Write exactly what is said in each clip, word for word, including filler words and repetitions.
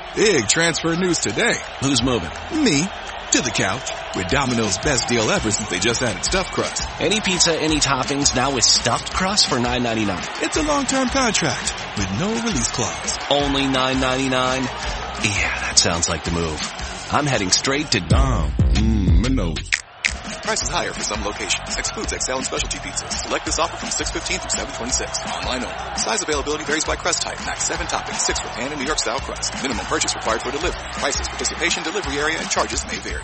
Big transfer news today. Who's moving? Me. To the couch. With Domino's best deal ever since they just added stuffed crust. Any pizza, any toppings, now with stuffed crust for nine ninety-nine. It's a long-term contract with no release clause. Only nine ninety-nine? Yeah, that sounds like the move. I'm heading straight to Dom. Mmm, Minos. Prices higher for some locations. Excludes X L and specialty pizzas. Select this offer from six fifteen through seven twenty-six. Online only. Size availability varies by crust type. Max seven toppings, six for pan and New York style crust. Minimum purchase required for delivery. Prices, participation, delivery area, and charges may vary.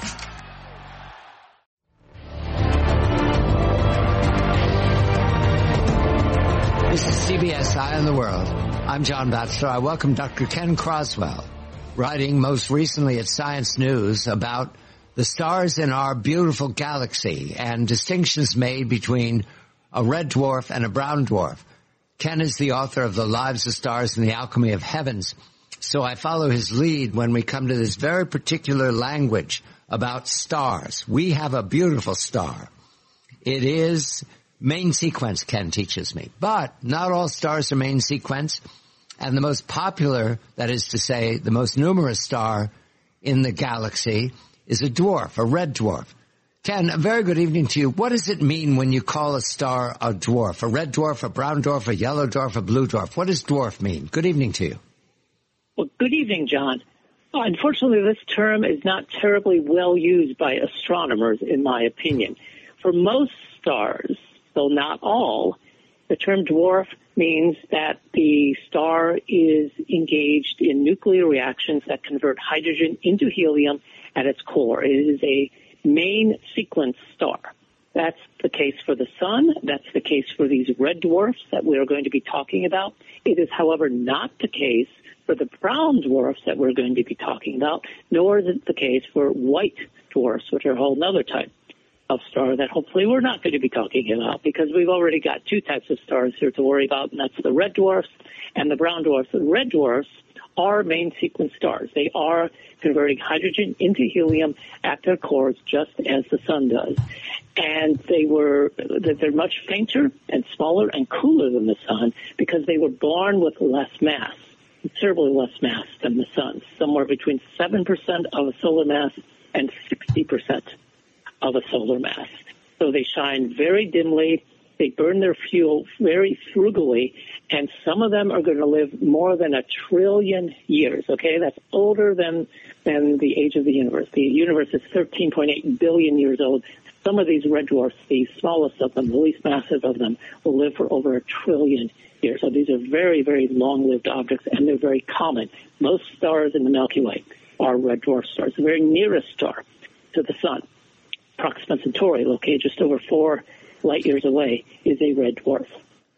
This is C B S Eye on the World. I'm John Batchelor. I welcome Doctor Ken Croswell, writing most recently at Science News about the stars in our beautiful galaxy and distinctions made between a red dwarf and a brown dwarf. Ken is the author of The Lives of Stars and the Alchemy of Heavens. So I follow his lead when we come to this very particular language about stars. We have a beautiful star. It is main sequence, Ken teaches me. But not all stars are main sequence. And the most popular, that is to say, the most numerous star in the galaxy is a dwarf, a red dwarf. Ken, a very good evening to you. What does it mean when you call a star a dwarf? A red dwarf, a brown dwarf, a yellow dwarf, a blue dwarf? What does dwarf mean? Good evening to you. Well, good evening, John. Unfortunately, this term is not terribly well used by astronomers, in my opinion. For most stars, though not all, the term dwarf means that the star is engaged in nuclear reactions that convert hydrogen into helium at its core. It is a main sequence star. That's the case for the sun. That's the case for these red dwarfs that we are going to be talking about. It is, however, not the case for the brown dwarfs that we're going to be talking about, nor is it the case for white dwarfs, which are a whole other type of star that hopefully we're not going to be talking about, because we've already got two types of stars here to worry about, and that's the red dwarfs and the brown dwarfs. The red dwarfs are main sequence stars. They are converting hydrogen into helium at their cores, just as the sun does. And they were, they're much fainter and smaller and cooler than the sun because they were born with less mass, considerably less mass than the sun, somewhere between seven percent of a solar mass and sixty percent of a solar mass. So they shine very dimly. They burn their fuel very frugally, and some of them are going to live more than a trillion years, okay? That's older than than the age of the universe. The universe is thirteen point eight billion years old. Some of these red dwarfs, the smallest of them, the least massive of them, will live for over a trillion years. So these are very, very long-lived objects, and they're very common. Most stars in the Milky Way are red dwarf stars. The very nearest star to the sun, Proxima Centauri, located just over four light years away, is a red dwarf.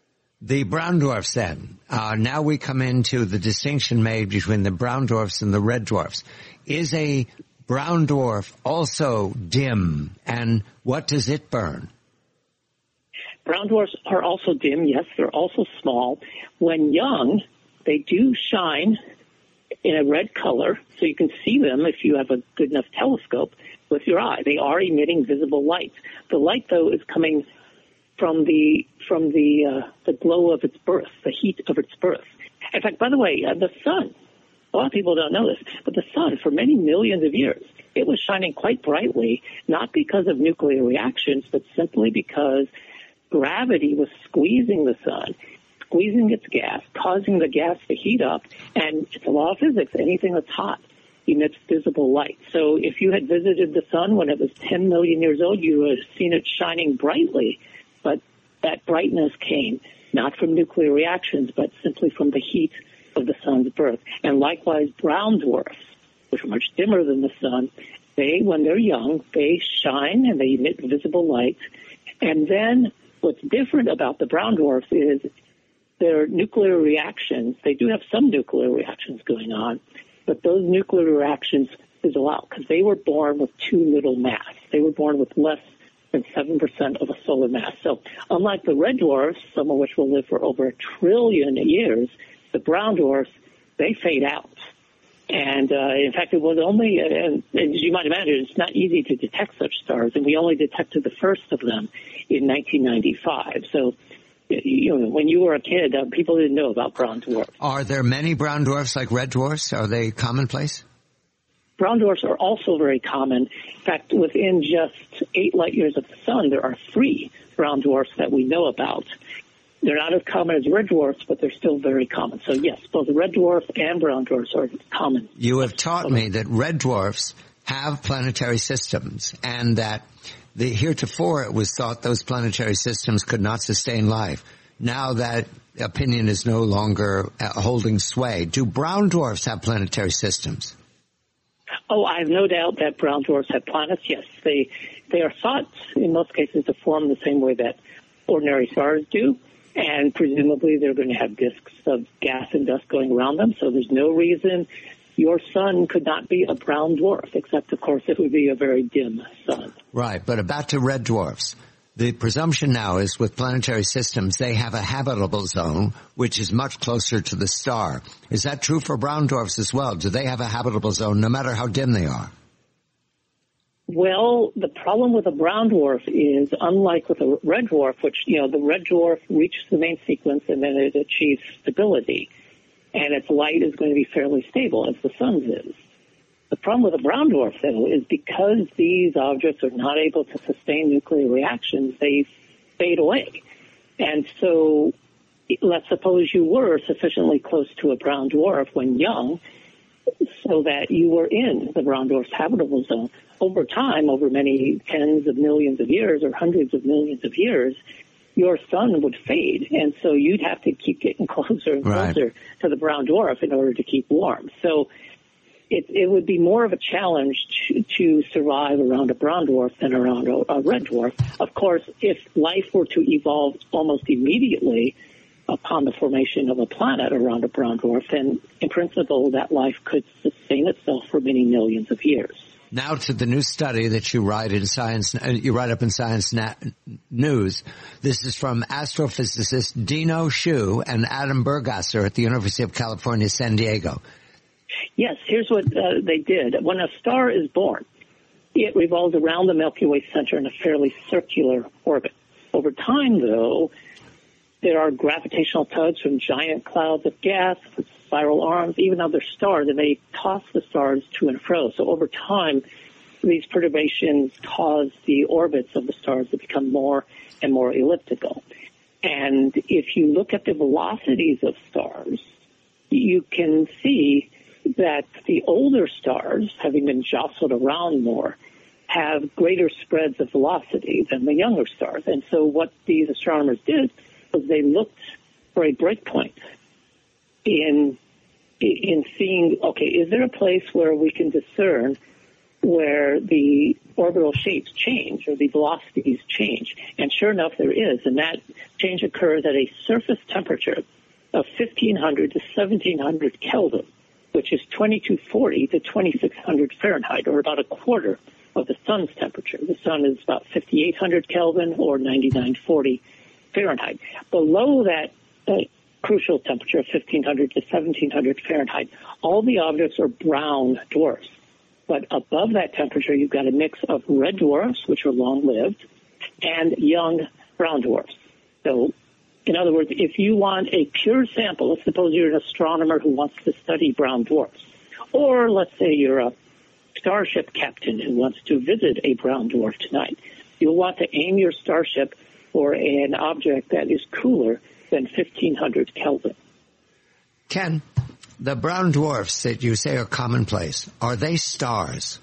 The brown dwarfs, then. Uh, now we come into the distinction made between the brown dwarfs and the red dwarfs. Is a brown dwarf also dim, and what does it burn? Brown dwarfs are also dim, yes. They're also small. When young, they do shine in a red color, so you can see them if you have a good enough telescope with your eye. They are emitting visible light. The light, though, is coming from the from the uh, the glow of its birth, the heat of its birth. In fact, by the way, uh, the sun, a lot of people don't know this, but the sun, for many millions of years, it was shining quite brightly, not because of nuclear reactions, but simply because gravity was squeezing the sun, squeezing its gas, causing the gas to heat up, and it's a law of physics. Anything that's hot emits visible light. So if you had visited the sun when it was ten million years old, you would have seen it shining brightly, but that brightness came not from nuclear reactions, but simply from the heat of the sun's birth. And likewise, brown dwarfs, which are much dimmer than the sun, they, when they're young, they shine and they emit visible light. And then what's different about the brown dwarfs is their nuclear reactions. They do have some nuclear reactions going on, but those nuclear reactions fizzle out because they were born with too little mass. They were born with less than seven percent of a solar mass. So unlike the red dwarfs, some of which will live for over a trillion years, the brown dwarfs, they fade out. And, uh, in fact, it was only, and, and as you might imagine, it's not easy to detect such stars, and we only detected the first of them in nineteen ninety-five. So you know, when you were a kid, uh, people didn't know about brown dwarfs. Are there many brown dwarfs like red dwarfs? Are they commonplace? Brown dwarfs are also very common. In fact, within just eight light years of the sun, there are three brown dwarfs that we know about. They're not as common as red dwarfs, but they're still very common. So yes, both red dwarfs and brown dwarfs are common. You have taught me that red dwarfs have planetary systems, and that the heretofore it was thought those planetary systems could not sustain life. Now that opinion is no longer uh, holding sway. Do brown dwarfs have planetary systems? Oh, I have no doubt that brown dwarfs have planets. Yes, they they are thought in most cases to form the same way that ordinary stars do, and presumably they're going to have disks of gas and dust going around them. So there's no reason your sun could not be a brown dwarf, except of course it would be a very dim sun. Right, but about to red dwarfs. The presumption now is with planetary systems, they have a habitable zone, which is much closer to the star. Is that true for brown dwarfs as well? Do they have a habitable zone no matter how dim they are? Well, the problem with a brown dwarf is, unlike with a red dwarf, which, you know, the red dwarf reaches the main sequence and then it achieves stability, and its light is going to be fairly stable, as the sun's is. The problem with a brown dwarf, though, is because these objects are not able to sustain nuclear reactions, they fade away. And so let's suppose you were sufficiently close to a brown dwarf when young so that you were in the brown dwarf's habitable zone. Over time, over many tens of millions of years or hundreds of millions of years, your sun would fade. And so you'd have to keep getting closer and closer right. to the brown dwarf in order to keep warm. So It, it would be more of a challenge to, to survive around a brown dwarf than around a, a red dwarf. Of course, if life were to evolve almost immediately upon the formation of a planet around a brown dwarf, then in principle that life could sustain itself for many millions of years. Now to the new study that you write in Science, you write up in Science News. This is from astrophysicist Dino Shu and Adam Burgasser at the University of California, San Diego. Yes, here's what uh, they did. When a star is born, it revolves around the Milky Way center in a fairly circular orbit. Over time, though, there are gravitational tugs from giant clouds of gas, with spiral arms, even other stars, and they toss the stars to and fro. So over time, these perturbations cause the orbits of the stars to become more and more elliptical. And if you look at the velocities of stars, you can see that the older stars, having been jostled around more, have greater spreads of velocity than the younger stars. And so what these astronomers did was they looked for a breakpoint in in seeing, okay, is there a place where we can discern where the orbital shapes change or the velocities change? And sure enough, there is. And that change occurs at a surface temperature of fifteen hundred to seventeen hundred Kelvin, which is twenty-two forty to twenty-six hundred Fahrenheit, or about a quarter of the sun's temperature. The sun is about fifty-eight hundred Kelvin or ninety-nine forty Fahrenheit. Below that uh, crucial temperature of fifteen hundred to seventeen hundred Fahrenheit, all the objects are brown dwarfs. But above that temperature, you've got a mix of red dwarfs, which are long-lived, and young brown dwarfs. So, in other words, if you want a pure sample, let's suppose you're an astronomer who wants to study brown dwarfs, or let's say you're a starship captain who wants to visit a brown dwarf tonight, you'll want to aim your starship for an object that is cooler than fifteen hundred Kelvin. Ken, the brown dwarfs that you say are commonplace, are they stars?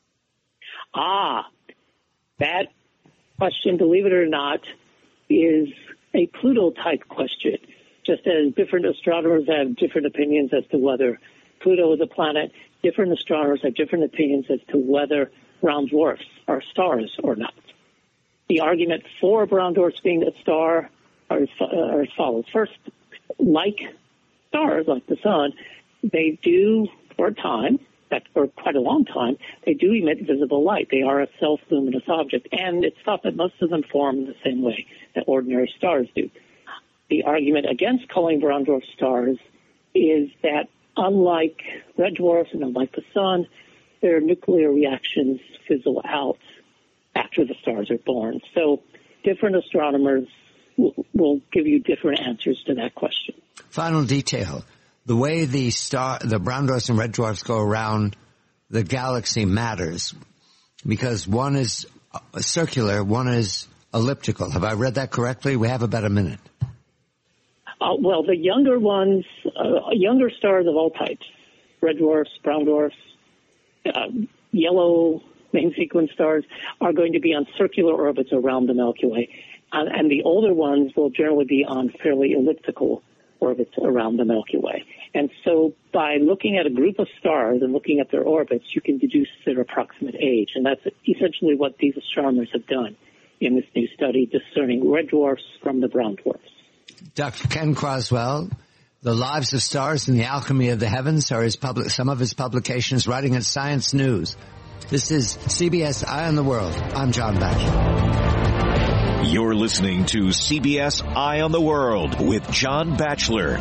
Ah, that question, believe it or not, is a Pluto-type question, just as different astronomers have different opinions as to whether Pluto is a planet. Different astronomers have different opinions as to whether brown dwarfs are stars or not. The argument for brown dwarfs being a star are, are as follows. First, like stars, like the sun, they do, for a time, that for quite a long time, they do emit visible light. They are a self-luminous object, and it's thought that most of them form in the same way that ordinary stars do. The argument against calling brown dwarfs stars is that unlike red dwarfs and unlike the sun, their nuclear reactions fizzle out after the stars are born. So different astronomers will, will give you different answers to that question. Final detail. The way the star, the brown dwarfs and red dwarfs go around the galaxy matters because one is circular, one is elliptical. Have I read that correctly? We have about a minute. Uh, well, the younger ones, uh, younger stars of all types, red dwarfs, brown dwarfs, uh, yellow main sequence stars, are going to be on circular orbits around the Milky Way. Uh, and the older ones will generally be on fairly elliptical orbits around the Milky Way. And so by looking at a group of stars and looking at their orbits, you can deduce their approximate age. And that's essentially what these astronomers have done in this new study, discerning red dwarfs from the brown dwarfs. Doctor Ken Croswell, The Lives of Stars and the Alchemy of the Heavens are his public, some of his publications, writing at Science News. This is C B S Eye on the World. I'm John Batchelor. You're listening to C B S Eye on the World with John Batchelor.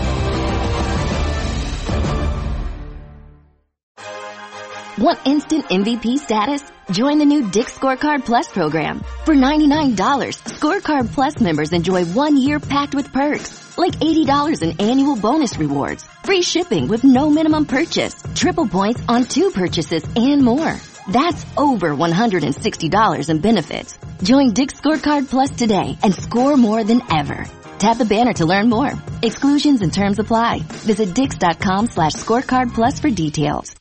Want instant M V P status? Join the new Dick's Scorecard Plus program. For ninety-nine dollars, Scorecard Plus members enjoy one year packed with perks, like eighty dollars in annual bonus rewards, free shipping with no minimum purchase, triple points on two purchases, and more. That's over one hundred sixty dollars in benefits. Join Dick's Scorecard Plus today and score more than ever. Tap the banner to learn more. Exclusions and terms apply. Visit dix.com slash scorecard plus for details.